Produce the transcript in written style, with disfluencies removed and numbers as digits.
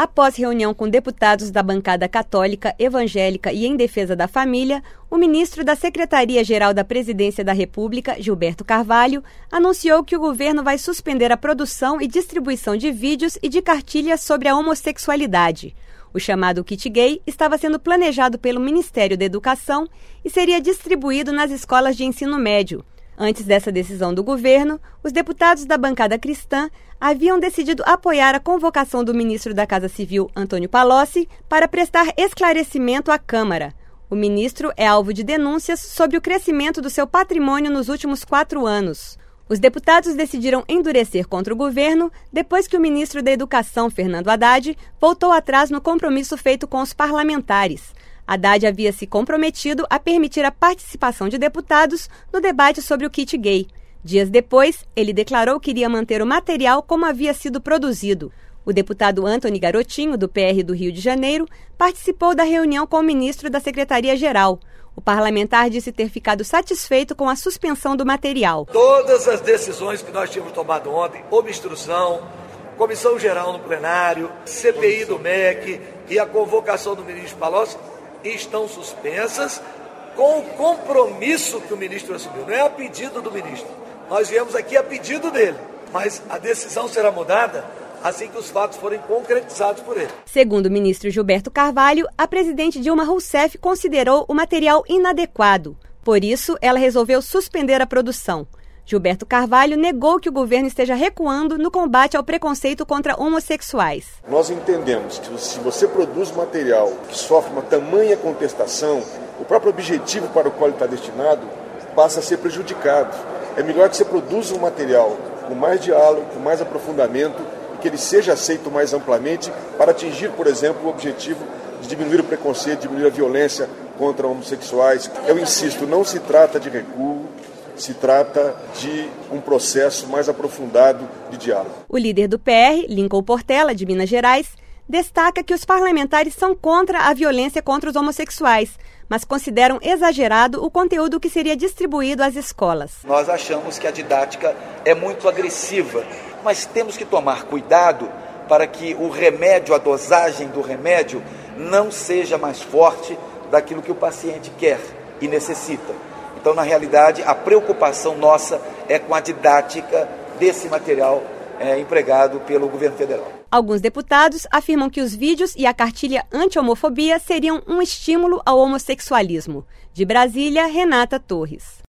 Após reunião com deputados da bancada católica, evangélica e em defesa da família, o ministro da Secretaria-Geral da Presidência da República, Gilberto Carvalho, anunciou que o governo vai suspender a produção e distribuição de vídeos e de cartilhas sobre a homossexualidade. O chamado kit gay estava sendo planejado pelo Ministério da Educação e seria distribuído nas escolas de ensino médio. Antes dessa decisão do governo, os deputados da bancada cristã haviam decidido apoiar a convocação do ministro da Casa Civil, Antônio Palocci, para prestar esclarecimento à Câmara. O ministro é alvo de denúncias sobre o crescimento do seu patrimônio nos últimos 4 anos. Os deputados decidiram endurecer contra o governo depois que o ministro da Educação, Fernando Haddad, voltou atrás no compromisso feito com os parlamentares. Haddad havia se comprometido a permitir a participação de deputados no debate sobre o kit gay. Dias depois, ele declarou que iria manter o material como havia sido produzido. O deputado Antony Garotinho, do PR do Rio de Janeiro, participou da reunião com o ministro da Secretaria-Geral. O parlamentar disse ter ficado satisfeito com a suspensão do material. Todas as decisões que nós tínhamos tomado ontem, obstrução, comissão geral no plenário, CPI do MEC e a convocação do ministro Palocci, estão suspensas com o compromisso que o ministro assumiu. Não é a pedido do ministro. Nós viemos aqui a pedido dele, mas a decisão será mudada assim que os fatos forem concretizados por ele. Segundo o ministro Gilberto Carvalho, a presidente Dilma Rousseff considerou o material inadequado. Por isso, ela resolveu suspender a produção. Gilberto Carvalho negou que o governo esteja recuando no combate ao preconceito contra homossexuais. Nós entendemos que se você produz material que sofre uma tamanha contestação, o próprio objetivo para o qual ele está destinado passa a ser prejudicado. É melhor que você produza um material com mais diálogo, com mais aprofundamento, e que ele seja aceito mais amplamente para atingir, por exemplo, o objetivo de diminuir o preconceito, diminuir a violência contra homossexuais. Eu insisto, não se trata de recuo, se trata de um processo mais aprofundado de diálogo. O líder do PR, Lincoln Portela, de Minas Gerais, destaca que os parlamentares são contra a violência contra os homossexuais, mas consideram exagerado o conteúdo que seria distribuído às escolas. Nós achamos que a didática é muito agressiva, mas temos que tomar cuidado para que o remédio, a dosagem do remédio, não seja mais forte daquilo que o paciente quer e necessita. Então, na realidade, a preocupação nossa é com a didática desse material empregado pelo governo federal. Alguns deputados afirmam que os vídeos e a cartilha anti-homofobia seriam um estímulo ao homossexualismo. De Brasília, Renata Torres.